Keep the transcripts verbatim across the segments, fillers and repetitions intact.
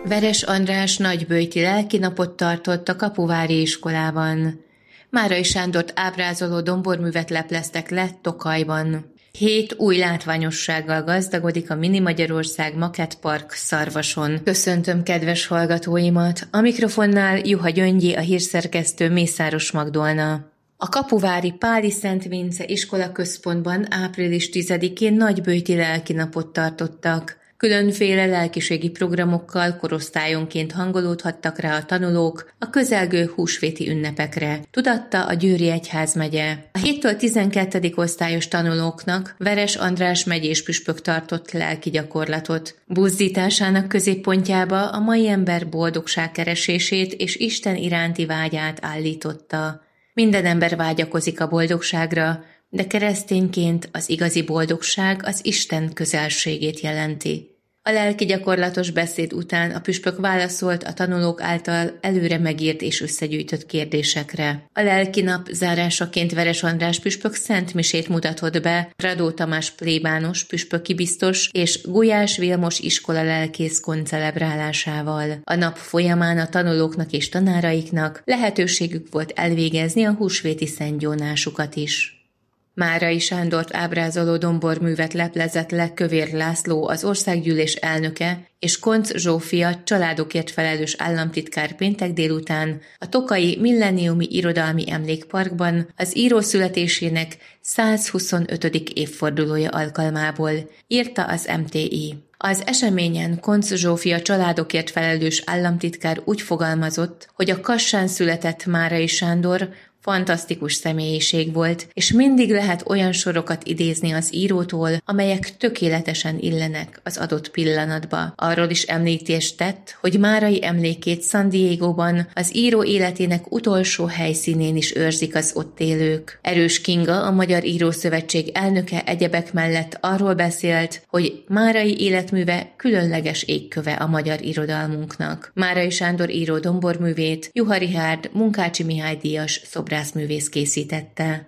Veres András nagyböjti lelkinapot tartott a kapuvári iskolában. Márai Sándort ábrázoló domborművet lepleztek le Tokajban. Hét új látványossággal gazdagodik a Mini Magyarország Makett Park Szarvason. Köszöntöm kedves hallgatóimat! A mikrofonnál Juha Gyöngyi, a hírszerkesztő Mészáros Magdolna. A kapuvári Páli Szent Vince iskolaközpontban április tizedikén nagyböjti lelkinapot tartottak. Különféle lelkiségi programokkal korosztályonként hangolódhattak rá a tanulók a közelgő húsvéti ünnepekre, tudatta a Győri Egyházmegye. A héttől tizenkettedik osztályos tanulóknak Veres András megyés püspök tartott lelki gyakorlatot. Buzdításának középpontjába a mai ember boldogság keresését és Isten iránti vágyát állította. Minden ember vágyakozik a boldogságra, de keresztényként az igazi boldogság az Isten közelségét jelenti. A lelki gyakorlatos beszéd után a püspök válaszolt a tanulók által előre megírt és összegyűjtött kérdésekre. A lelkinap zárásaként Veres András püspök szentmisét mutatott be Radó Tamás plébános, püspöki biztos és Gulyás Vilmos iskola lelkész koncelebrálásával. A nap folyamán a tanulóknak és tanáraiknak lehetőségük volt elvégezni a húsvéti szentgyónásukat is. Márai Sándort ábrázoló domborművet leplezett le Kövér László, az országgyűlés elnöke, és Koncz Zsófia családokért felelős államtitkár péntek délután a tokaji Millenniumi Irodalmi Emlékparkban az író születésének százhuszonötödik évfordulója alkalmából, írta az em té i. Az eseményen Koncz Zsófia családokért felelős államtitkár úgy fogalmazott, hogy a Kassán született Márai Sándor fantasztikus személyiség volt, és mindig lehet olyan sorokat idézni az írótól, amelyek tökéletesen illenek az adott pillanatba. Arról is említést tett, hogy Márai emlékét San Diegóban, az író életének utolsó helyszínén is őrzik az ott élők. Erős Kinga, a Magyar Írószövetség elnöke egyebek mellett arról beszélt, hogy Márai életműve különleges égköve a magyar irodalmunknak. Márai Sándor író domborművét Juha Richárd Munkácsi Mihály díjas szobrászművész készítette.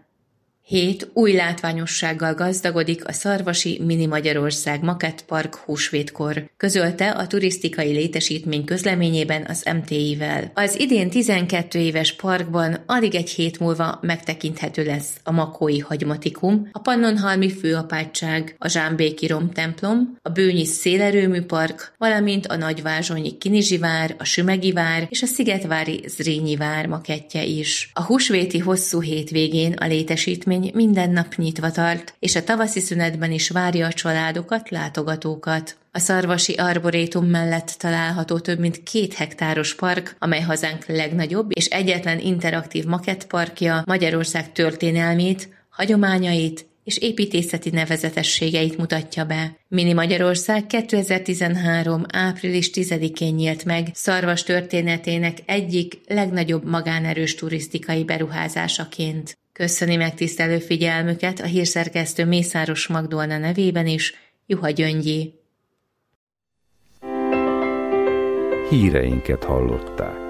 Hét új látványossággal gazdagodik a szarvasi Mini Magyarország Makett Park húsvétkor, közölte a turisztikai létesítmény közleményében az em té i-vel. Az idén tizenkét éves parkban alig egy hét múlva megtekinthető lesz a Makói Hagymatikum, a Pannonhalmi Főapátság, a Zsámbéki Rom templom, a Bőnyi Szélerőmű Park, valamint a Nagyvázsonyi Kinizsi vár, a Sümegi vár és a Szigetvári Zrínyi vár makettje is. A húsvéti hosszú hétvégén a létesítmény minden nap nyitva tart, és a tavaszi szünetben is várja a családokat, látogatókat. A szarvasi arborétum mellett található több mint két hektáros park, amely hazánk legnagyobb és egyetlen interaktív makettparkja, Magyarország történelmét, hagyományait és építészeti nevezetességeit mutatja be. Mini Magyarország kétezer-tizenhárom. április tizedikén nyílt meg Szarvas történetének egyik legnagyobb magánerős turisztikai beruházásaként. Köszöni megtisztelő figyelmüket a hírszerkesztő Mészáros Magdolna nevében is, Juha Gyöngyi. Híreinket hallották.